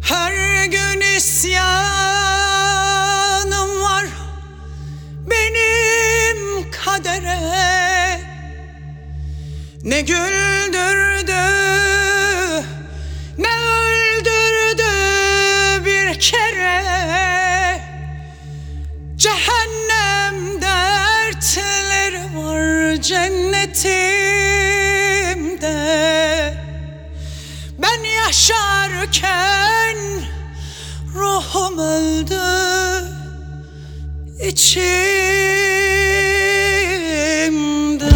Her gün isyanım var benim kadere. Ne güldürdü ne öldürdü bir kere. Cehennem dertleri var cennetimde. Ben yaşarken ruhum öldü içimde.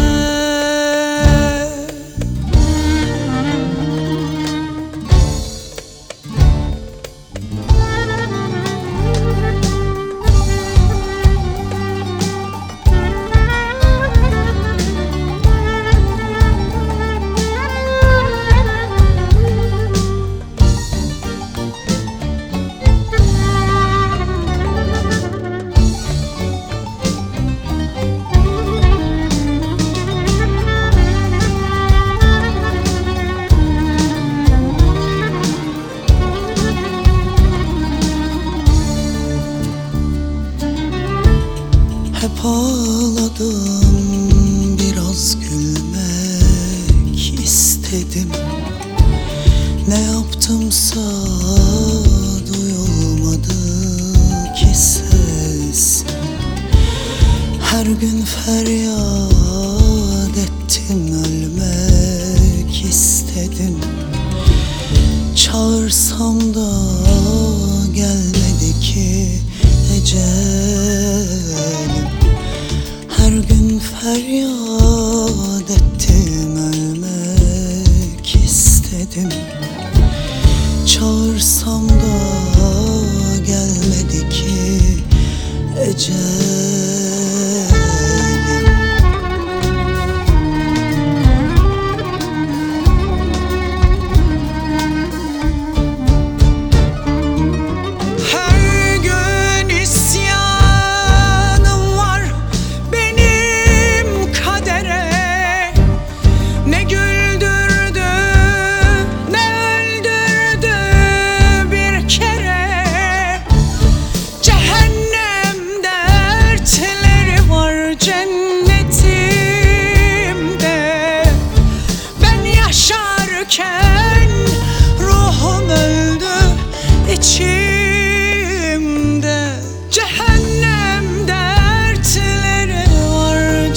Hep ağladım, biraz gülmek istedim. Ne yaptımsa duyulmadı ki ses. Her gün feryat ettim, ölmek istedim. Çağırsam da gelmedi ki ecelim. Her gün feryat ettim, ölmek istedim. Çağırsam da gelmedi ki ecelim. Ruhum öldü içimde. Cehennem dertleri var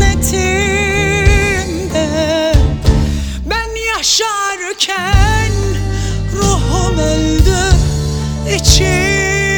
cennetimde. Ben yaşarken ruhum öldü içimde.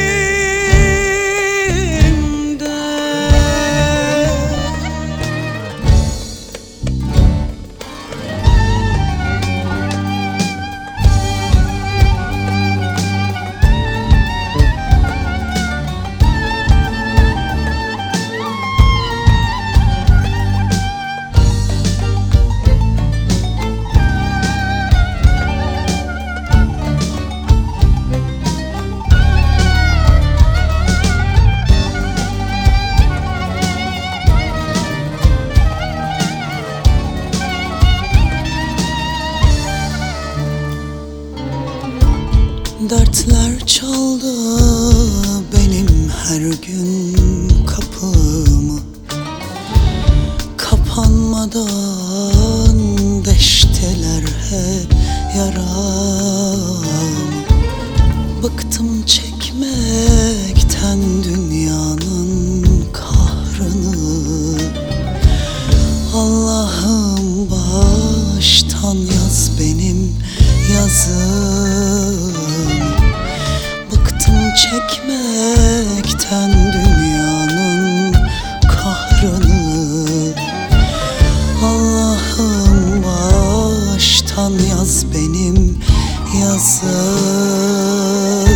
Dertler çaldı benim her gün kapımı. Kapanmadan deşteler hep yaramı. Bıktım çekmekten dünyanın kahrını. Allah'ım baştan yaz benim yazım. Bıktım çekmekten dünyanın kahrını. Allah'ım baştan yaz benim yazım.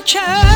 döker